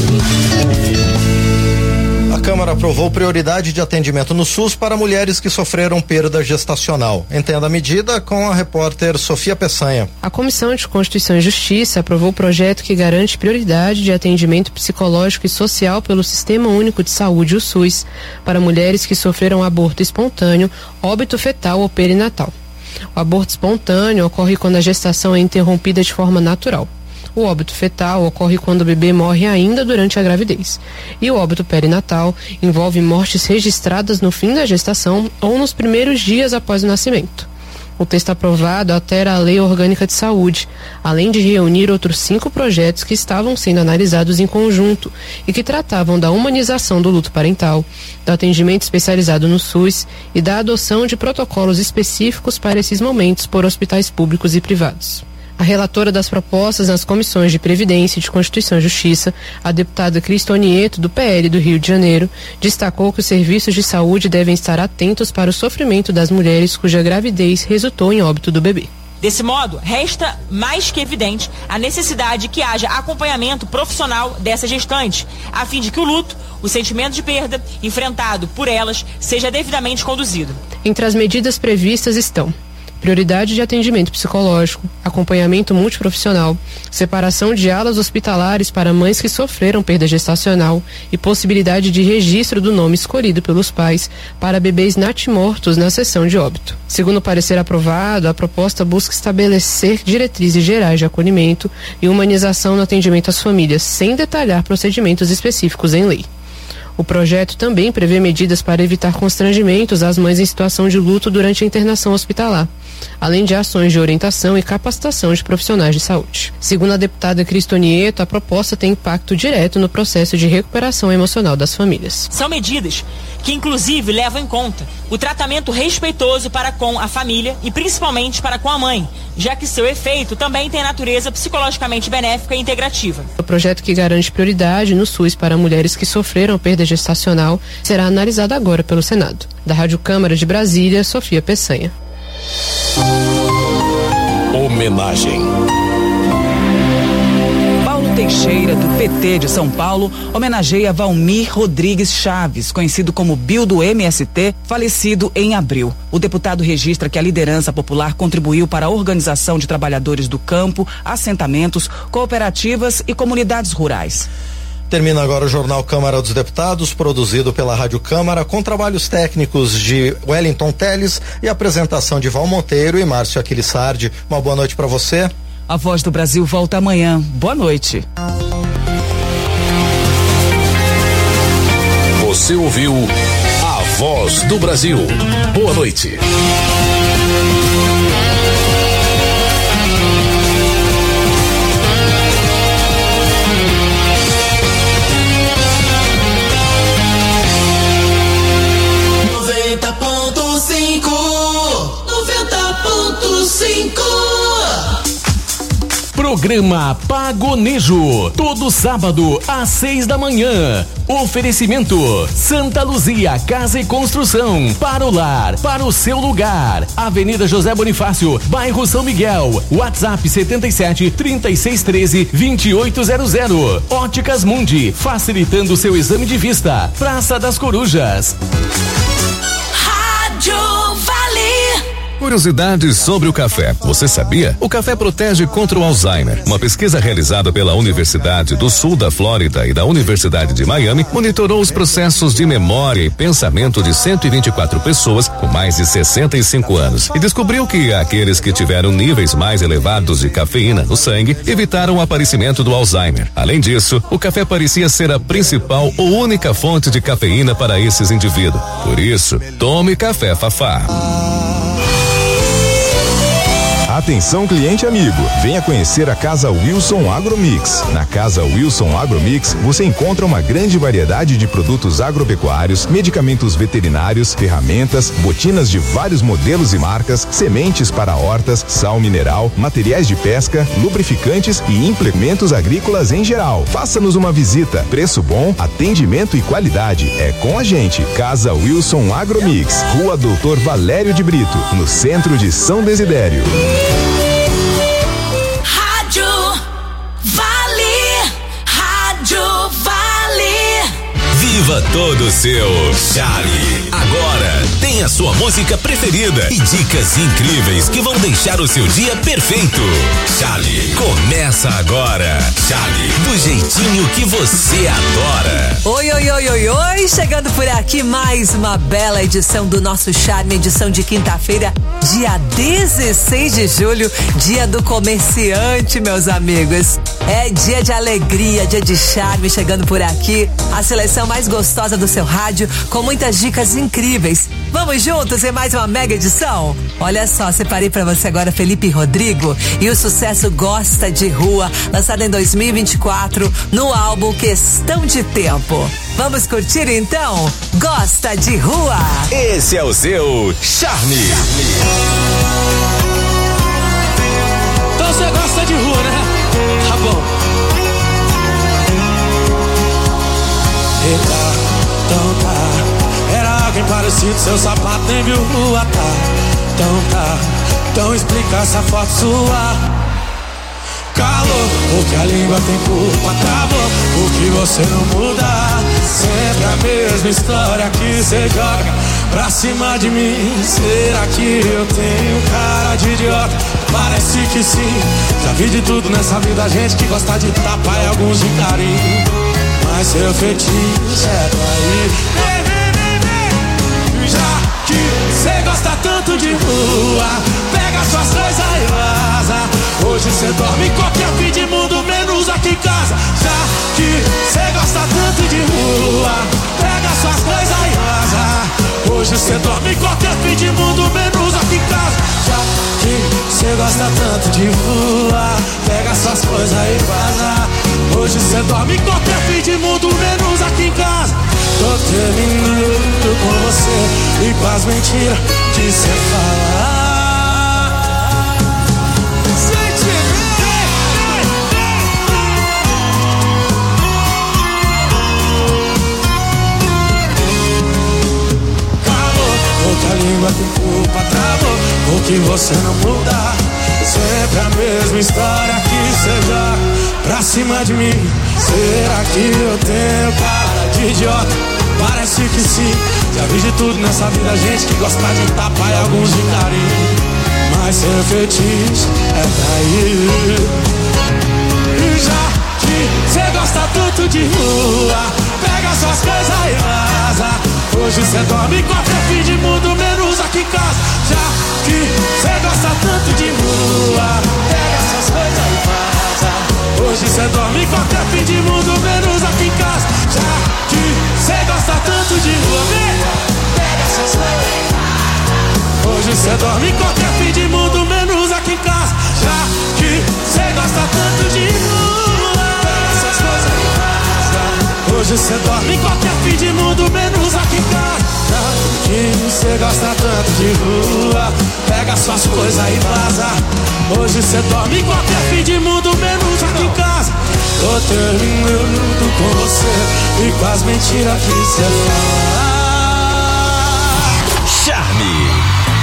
A Câmara aprovou prioridade de atendimento no SUS para mulheres que sofreram perda gestacional. Entenda a medida com a repórter Sofia Peçanha. A Comissão de Constituição e Justiça aprovou o projeto que garante prioridade de atendimento psicológico e social pelo Sistema Único de Saúde, o SUS, para mulheres que sofreram aborto espontâneo, óbito fetal ou perinatal. O aborto espontâneo ocorre quando a gestação é interrompida de forma natural. O óbito fetal ocorre quando o bebê morre ainda durante a gravidez. E o óbito perinatal envolve mortes registradas no fim da gestação ou nos primeiros dias após o nascimento. O texto aprovado altera a Lei Orgânica de Saúde, além de reunir outros 5 projetos que estavam sendo analisados em conjunto e que tratavam da humanização do luto parental, do atendimento especializado no SUS e da adoção de protocolos específicos para esses momentos por hospitais públicos e privados. A relatora das propostas nas comissões de Previdência e de Constituição e Justiça, a deputada Cristonieto, do PL do Rio de Janeiro, destacou que os serviços de saúde devem estar atentos para o sofrimento das mulheres cuja gravidez resultou em óbito do bebê. Desse modo, resta mais que evidente a necessidade que haja acompanhamento profissional dessa gestante, a fim de que o luto, o sentimento de perda enfrentado por elas, seja devidamente conduzido. Entre as medidas previstas estão prioridade de atendimento psicológico, acompanhamento multiprofissional, separação de alas hospitalares para mães que sofreram perda gestacional e possibilidade de registro do nome escolhido pelos pais para bebês natimortos na sessão de óbito. Segundo o parecer aprovado, a proposta busca estabelecer diretrizes gerais de acolhimento e humanização no atendimento às famílias, sem detalhar procedimentos específicos em lei. O projeto também prevê medidas para evitar constrangimentos às mães em situação de luto durante a internação hospitalar, além de ações de orientação e capacitação de profissionais de saúde. Segundo a deputada Cristonieto, a proposta tem impacto direto no processo de recuperação emocional das famílias. São medidas que inclusive levam em conta o tratamento respeitoso para com a família e principalmente para com a mãe, já que seu efeito também tem natureza psicologicamente benéfica e integrativa. O projeto que garante prioridade no SUS para mulheres que sofreram perda gestacional será analisado agora pelo Senado. Da Rádio Câmara de Brasília, Sofia Peçanha. Homenagem. Paulo Teixeira, do PT de São Paulo, homenageia Valmir Rodrigues Chaves, conhecido como Bill do MST, falecido em abril. O deputado registra que a liderança popular contribuiu para a organização de trabalhadores do campo, assentamentos, cooperativas e comunidades rurais. Termina agora o Jornal Câmara dos Deputados, produzido pela Rádio Câmara, com trabalhos técnicos de Wellington Teles e apresentação de Val Monteiro e Márcio Aquilissardi. Uma boa noite para você. A Voz do Brasil volta amanhã. Boa noite. Você ouviu A Voz do Brasil. Boa noite. Programa Pagonejo, todo sábado às 6 da manhã. Oferecimento Santa Luzia Casa e Construção, para o lar, para o seu lugar. Avenida José Bonifácio, bairro São Miguel. WhatsApp 77-3613-2800. Óticas Mundi, facilitando seu exame de vista. Praça das Corujas. Rádio Vale. Curiosidades sobre o café. Você sabia? O café protege contra o Alzheimer. Uma pesquisa realizada pela Universidade do Sul da Flórida e da Universidade de Miami monitorou os processos de memória e pensamento de 124 pessoas com mais de 65 anos e descobriu que aqueles que tiveram níveis mais elevados de cafeína no sangue evitaram o aparecimento do Alzheimer. Além disso, o café parecia ser a principal ou única fonte de cafeína para esses indivíduos. Por isso, tome café Fafá. Atenção cliente amigo, venha conhecer a Casa Wilson Agromix. Na Casa Wilson Agromix você encontra uma grande variedade de produtos agropecuários, medicamentos veterinários, ferramentas, botinas de vários modelos e marcas, sementes para hortas, sal mineral, materiais de pesca, lubrificantes e implementos agrícolas em geral. Faça-nos uma visita, preço bom, atendimento e qualidade. É com a gente. Casa Wilson Agromix, Rua Doutor Valério de Brito, no centro de São Desidério. Rádio Vale, Rádio Vale. Viva todo seu Charlie. Agora tem a sua música preferida e dicas incríveis que vão deixar o seu dia perfeito. Charlie, começa agora. Charlie, do jeitinho que você adora. Oi, oi, oi, oi, oi. Chegando por aqui mais uma bela edição do nosso Charme, edição de quinta-feira, dia 16 de julho, dia do comerciante, meus amigos. É dia de alegria, dia de charme, chegando por aqui. A seleção mais gostosa do seu rádio, com muitas dicas incríveis. Vamos juntos em mais uma mega edição? Olha só, separei pra você agora Felipe Rodrigo e o sucesso Gosta de Rua, lançado em 2024 no álbum Questão de Tempo. Vamos curtir então? Gosta de Rua. Esse é o seu Charme. Então você gosta de rua, né? Tá bom. Eita, então tá. Era alguém parecido, seu sapato nem viu rua, tá? Então tá. Então explica essa foto sua. Calor, porque a língua tem culpa, acabou, porque você não muda. Sempre a mesma história que você joga pra cima de mim. Será que eu tenho cara de idiota? Parece que sim. Já vi de tudo nessa vida, gente que gosta de tapa e alguns de carinho. Mas seu fetiche é trair. Já que cê gosta tanto de rua, pega suas coisas e vaza. Hoje cê dorme em qualquer fim de mundo, menos aqui em casa. Já que cê gosta tanto de rua, pega suas coisas e vaza. Hoje cê dorme em qualquer fim de mundo, menos aqui em casa. Já que cê gosta tanto de rua, pega suas coisas e vaza. Hoje cê dorme em qualquer fim de mundo, menos aqui em casa. Tô terminando com você e com as mentiras que cê fala. Calou, porque a língua tem culpa, travou, porque você não muda. Sempre a mesma história que cê joga pra cima de mim. Será que eu tenho cara de idiota? Parece que sim. Já vi de tudo nessa vida, gente que gosta de tapa e alguns de carinho. Mas seu fetiche é trair. E já que cê gosta tanto de rua, pega suas coisas e vaza. Hoje cê dorme em qualquer fim de mundo, menos aqui em casa. Já que cê gosta tanto de rua, pega suas coisas e vaza. Hoje cê dorme em qualquer fim de mundo, menos aqui em casa. Já que cê gosta tanto de rua, pega suas coisas e vaza. Hoje cê dorme em qualquer fim de mundo, menos aqui em casa. Já que cê gosta tanto de rua, pega suas coisas e vaza. Hoje cê dorme em qualquer fim de mundo, menos aqui em casa. Já que cê gosta tanto de rua, pega suas coisas e vaza. Hoje cê dorme em qualquer fim de mundo, menos aqui em casa. Tô terminando com você e com as mentiras que cê fala. Charme.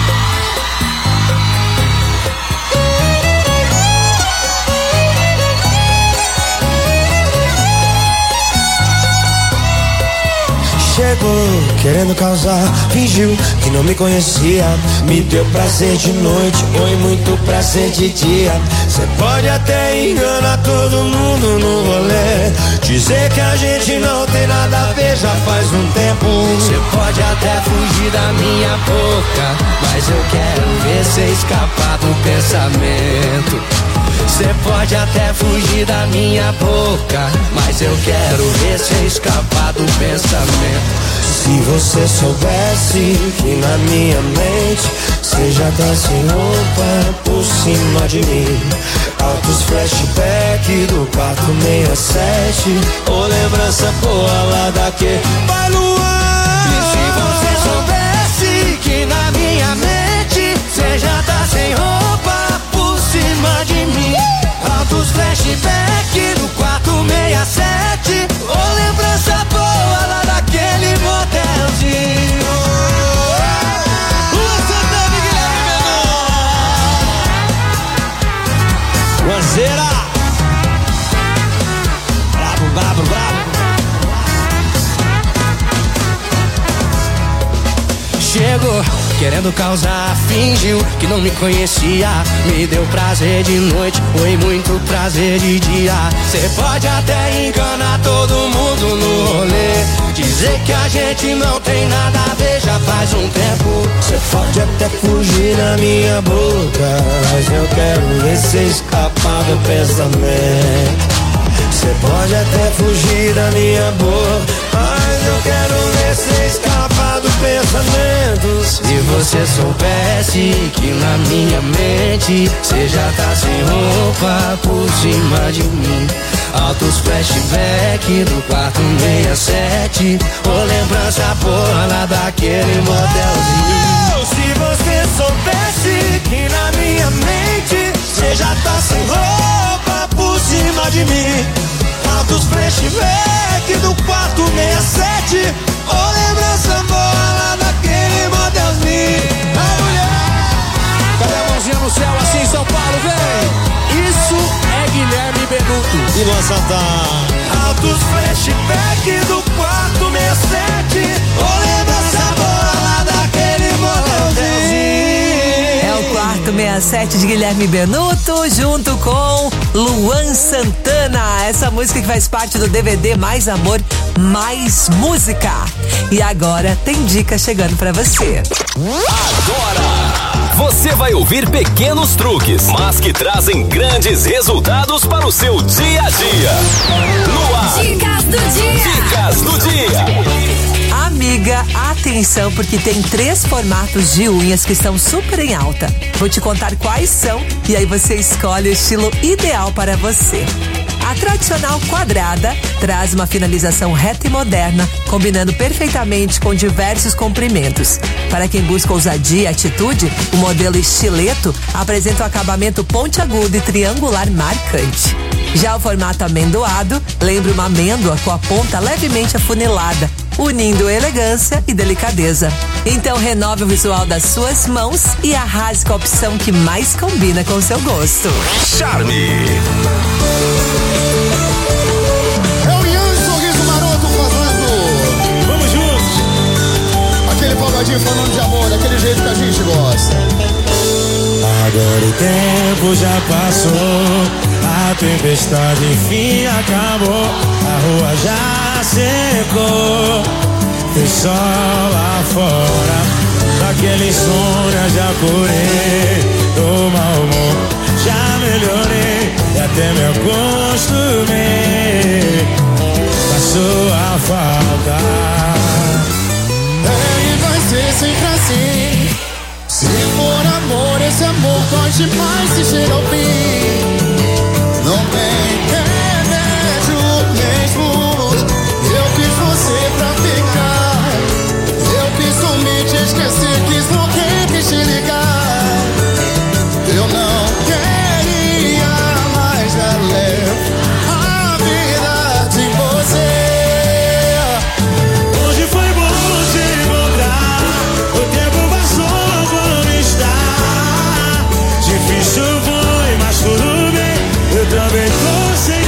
Chegou querendo causar, fingiu que não me conhecia. Me deu prazer de noite, foi muito prazer de dia. Cê pode até enganar todo mundo no rolê, dizer que a gente não tem nada a ver já faz um tempo. Cê pode até fugir da minha boca, mas eu quero ver cê escapar do pensamento. Cê pode até fugir da minha boca, mas eu quero ver cê escapar do pensamento. Se você soubesse que na minha mente cê já já tá sem roupa por cima de mim. Altos flashback do 467. Ô lembrança boa lá daquele Vai Luan! E se você soubesse que na minha mente cê já tá sem roupa por cima de mim. Altos flashback do 467. Ô lembrança boa lá daquele motelzinho. Guanzeira, brabo, brabo, brabo. Chegou querendo causar, fingiu que não me conhecia. Me deu prazer de noite, foi muito prazer de dia. Cê pode até enganar todo mundo no rolê, dizer que a gente não tem nada a ver já faz um tempo. Cê pode até fugir na minha boca, mas eu quero ver cê escapar do pensamento. Cê pode até fugir da minha boca, mas eu quero ver cê escapar do pensamento. Se você soubesse que na minha mente cê já tá sem roupa por cima de mim. Altos flashback do 467. Ô lembrança boa lá daquele motelzinho. Se você soubesse que na minha mente cê já tá sem roupa por cima de mim. Altos flashback do 467. Ô lembrança boa lá daquele motelzinho. A mulher, cadê a mãozinha no céu assim, São Paulo, vem. Isso é Guilherme Benuto e Luan Santana. Altos flashback do 467. Ô lembrança boa lá daquele motelzinho. É o 467 de Guilherme Benuto junto com Luan Santana. Essa música que faz parte do DVD Mais Amor, Mais Música. E agora tem dica chegando pra você. Agora você vai ouvir pequenos truques, mas que trazem grandes resultados para o seu dia a dia. No ar. Dicas do dia. Dicas do dia. Amiga, atenção, porque tem 3 formatos de unhas que estão super em alta. Vou te contar quais são e aí você escolhe o estilo ideal para você. A tradicional quadrada traz uma finalização reta e moderna, combinando perfeitamente com diversos comprimentos. Para quem busca ousadia e atitude, o modelo estileto apresenta um acabamento pontiagudo e triangular marcante. Já o formato amendoado lembra uma amêndoa com a ponta levemente afunilada, unindo elegância e delicadeza. Então renove o visual das suas mãos e arrase com a opção que mais combina com o seu gosto. Charme. É o Ian Sorriso Maroto falando. Vamos juntos. Aquele pagodinho falando de amor, daquele jeito que a gente gosta. Agora o tempo já passou, a tempestade enfim acabou, a rua já secou, tem sol lá fora, daquele insônia já curei, do mau humor já melhorei, e até me acostumei com a sua falta. E vai ser sempre assim. Se for amor, esse amor pode mais se chega ao fim. Não tem remédio mesmo. Eu quis você pra ficar. Eu quis sumir, te esquecer, quis morrer, quis te ligar. Eu não queria mais dar leve a vida de você. Hoje foi bom te encontrar, o tempo passou, como está. Difícil foi, mas tudo bem, eu também tô sem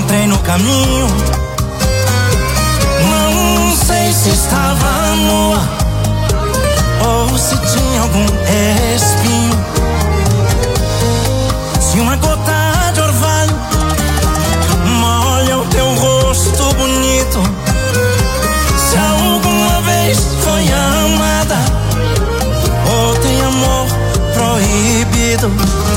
encontrei no caminho. Não sei se estava nua ou se tinha algum espinho. Se uma gota de orvalho molha o teu rosto bonito, se alguma vez foi amada ou tem amor proibido.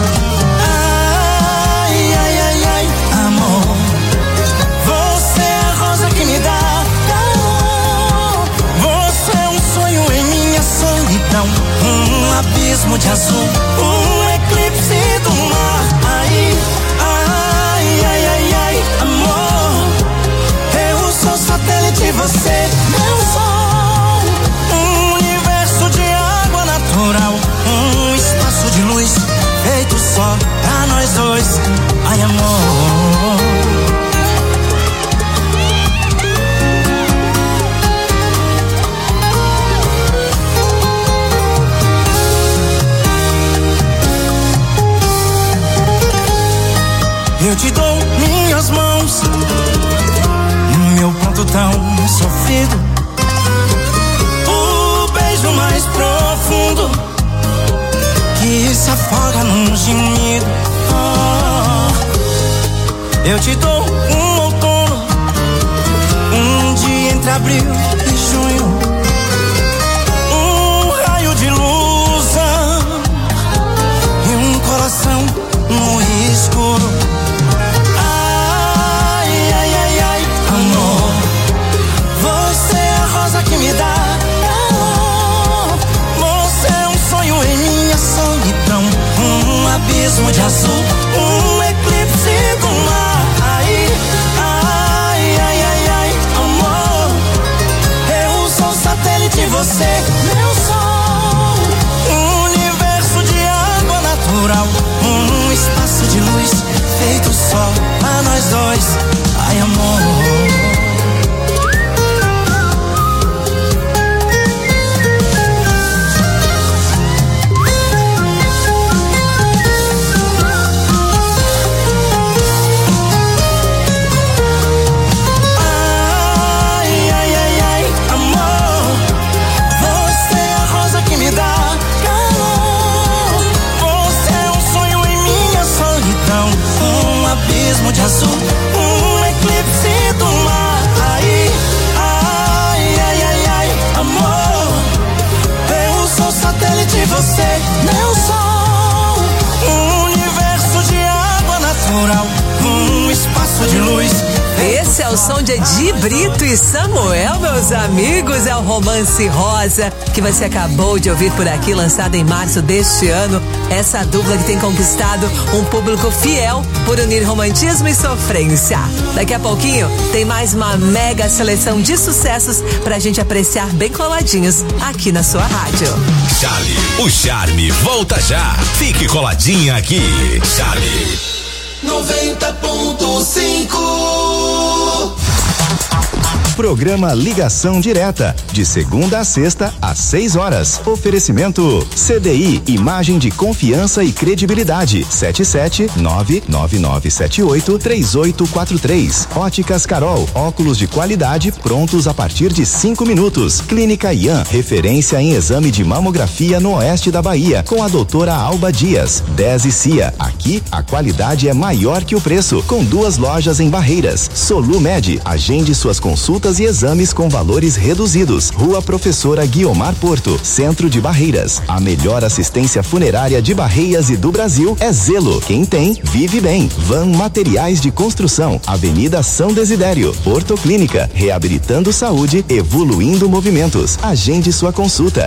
Ai, ai, ai, ai, amor, você é a rosa que me dá calor. Você é um sonho em minha solidão, um abismo de azul, um eclipse do mar. Ai, ai, ai, ai, ai, amor, eu sou satélite, você meu sol. Um universo de água natural, um espaço de luz feito só pra nós dois. Ai, amor. Eu te dou minhas mãos, meu ponto tão sofrido, o beijo mais profundo que se afoga num gemido. Oh, eu te dou um outono, um dia entre abril e junho, um raio de luz e um coração no escuro. Que me dá calor. Você é um sonho em minha solidão, um abismo de azul, um eclipse do mar. Ai, ai, ai, ai, ai, amor, eu sou satélite, você meu sol. Um universo de água natural, um espaço de luz feito só pra nós dois. Ai, amor. De azul, um eclipse do mar. Ai, ai, ai, ai, ai, amor, eu sou satélite, você meu sol. Um universo de água natural, um espaço de luz. Esse é o som de Edi Brito e Samuel, meus amigos. É o Romance Rosa, que você acabou de ouvir por aqui, lançado em março deste ano. Essa dupla que tem conquistado um público fiel por unir romantismo e sofrência. Daqui a pouquinho tem mais uma mega seleção de sucessos pra gente apreciar bem coladinhos aqui na sua rádio. Charlie, o charme volta já. Fique coladinha aqui. Charlie 90.5. Programa Ligação Direta, de segunda a sexta, às 6 horas. Oferecimento CDI, imagem de confiança e credibilidade. 77999783843. Óticas Carol, óculos de qualidade prontos a partir de 5 minutos. Clínica Ian, referência em exame de mamografia no oeste da Bahia, com a doutora Alba Dias. 10 e Cia, aqui a qualidade é maior que o preço, com 2 lojas em Barreiras. Solumed, agende suas consultas e exames com valores reduzidos. Rua Professora Guiomar Porto, Centro de Barreiras. A melhor assistência funerária de Barreiras e do Brasil é Zelo. Quem tem, vive bem. Van Materiais de Construção, Avenida São Desidério. Porto Clínica, reabilitando saúde, evoluindo movimentos. Agende sua consulta.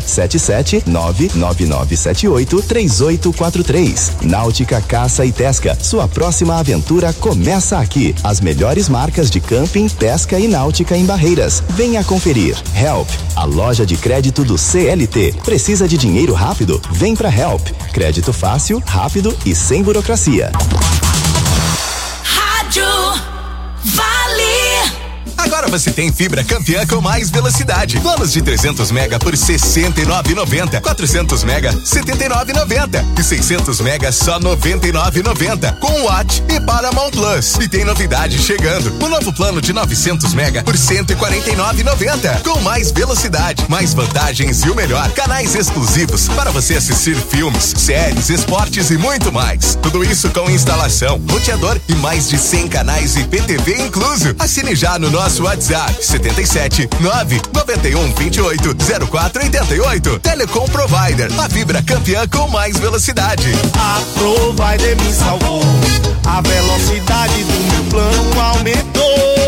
77999783843. Náutica Caça e Pesca, sua próxima aventura começa aqui. As melhores marcas de camping, pesca e náutica em Barreiras. Venha conferir. Help, a loja de crédito do CLT. Precisa de dinheiro rápido? Vem pra Help. Crédito fácil, rápido e sem burocracia. Rádio Vale. Agora você tem fibra campeã com mais velocidade. Planos de 300 mega por R$ 69,90. 400 mega, R$ 79,90. E 600 mega, só R$ 99,90. Com Watt e Paramount Plus. E tem novidade chegando. O novo plano de 900 mega por R$ 149,90. Com mais velocidade, mais vantagens e o melhor, canais exclusivos para você assistir filmes, séries, esportes e muito mais. Tudo isso com instalação, roteador e mais de 100 canais IPTV incluso. Assine já no nosso WhatsApp 77 991 28 04 88. Telecom Provider, a fibra campeã com mais velocidade. A Provider me salvou, a velocidade do meu plano aumentou.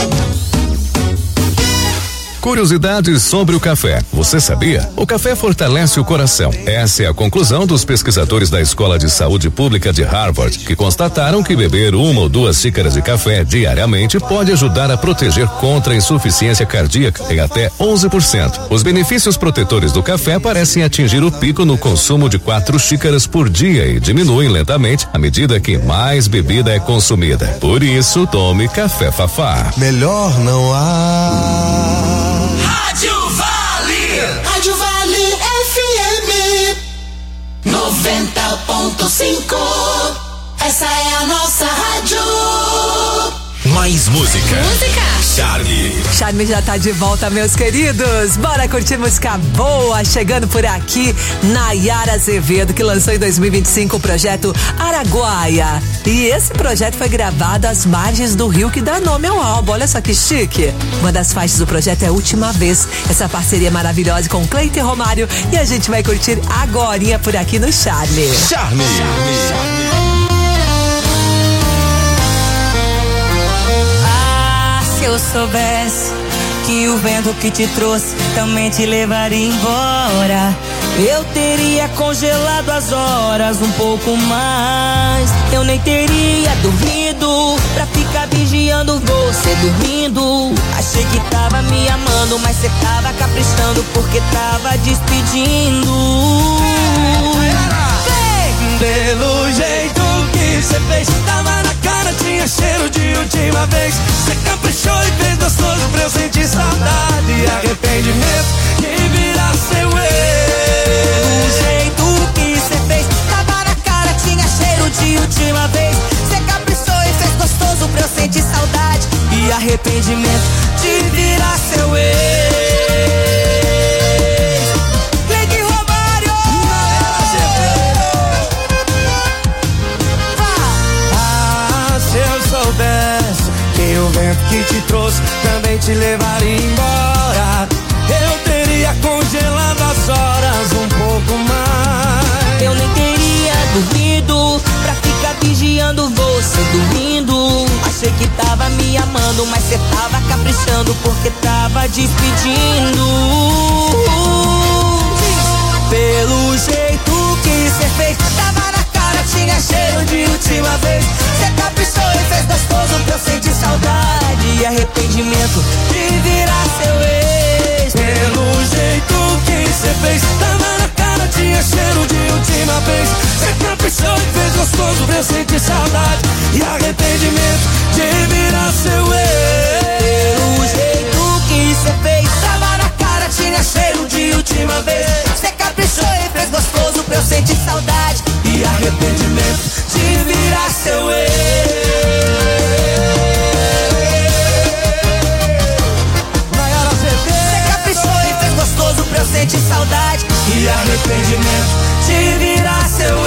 Curiosidades sobre o café. Você sabia? O café fortalece o coração. Essa é a conclusão dos pesquisadores da Escola de Saúde Pública de Harvard, que constataram que beber 1 ou 2 xícaras de café diariamente pode ajudar a proteger contra a insuficiência cardíaca em até 11%. Os benefícios protetores do café parecem atingir o pico no consumo de 4 xícaras por dia e diminuem lentamente à medida que mais bebida é consumida. Por isso, tome café Fafá. Melhor não há. Rádio Vale FM 90.5. Essa é a nossa rádio. Mais música. Charme já tá de volta, meus queridos. Bora curtir música boa. Chegando por aqui, Nayara Azevedo, que lançou em 2025 o projeto Araguaia. E esse projeto foi gravado às margens do rio que dá nome ao álbum. Olha só que chique. Uma das faixas do projeto é A Última Vez. Essa parceria maravilhosa com Cleiton e Romário. E a gente vai curtir agorinha por aqui no Charme. Se eu soubesse que o vento que te trouxe também te levaria embora, eu teria congelado as horas um pouco mais. Eu nem teria dormido pra ficar vigiando você dormindo. Achei que tava me amando, mas cê tava caprichando porque tava despedindo. Pelo jeito que cê fez, tava na cara, tinha cheiro de última vez. Cê caprichou e fez gostoso pra eu sentir saudade e arrependimento de virar seu ex. Do jeito que cê fez, tava na cara, tinha cheiro de última vez. Cê caprichou e fez gostoso pra eu sentir saudade e arrependimento de virar seu ex. Que o vento que te trouxe também te levaria embora, eu teria congelado as horas um pouco mais. Eu nem teria dormido pra ficar vigiando você dormindo. Achei que tava me amando, mas cê tava caprichando porque tava despedindo. Pelo jeito que cê fez, tava na cara, tinha cheiro de última vez. Cê caprichou e fez gostoso pra eu sentir saudade e arrependimento de virar seu ex. Pelo jeito que cê fez, tava na cara, tinha cheiro de última vez. Cê caprichou e fez gostoso pra eu sentir saudade e arrependimento de virar seu ex. Pelo jeito que cê fez, tava na cara, tinha cheiro de última vez. Cê caprichou e fez gostoso pra eu sentir saudade e arrependimento de virar seu ex. Cê caprichou e fez gostoso pra eu sentir saudade e arrependimento de virar seu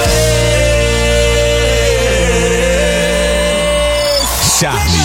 ex. Charme.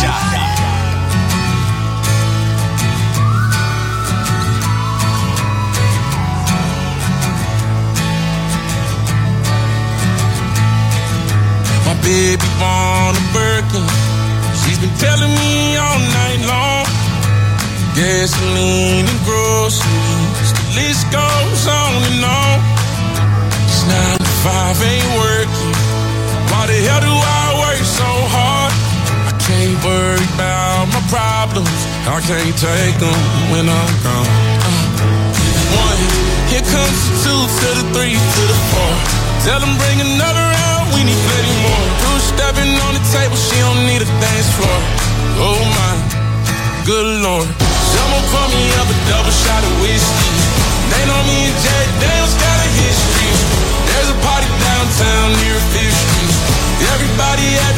Baby born a Birkin, she's been telling me all night long. Gasoline and groceries, the list goes on and on. It's 9 to 5, ain't working. Why the hell do I work so hard? I can't worry about my problems, I can't take them when I'm gone. 1, here comes the 2 to the 3 to the 4. Tell them bring another round, we need plenty more. Stepping on the table, she don't need a dance floor. Oh my, good Lord. Someone pour me up a double shot of whiskey. They know me and Jay Dale's got a history. There's a party downtown near 5th Street. Everybody at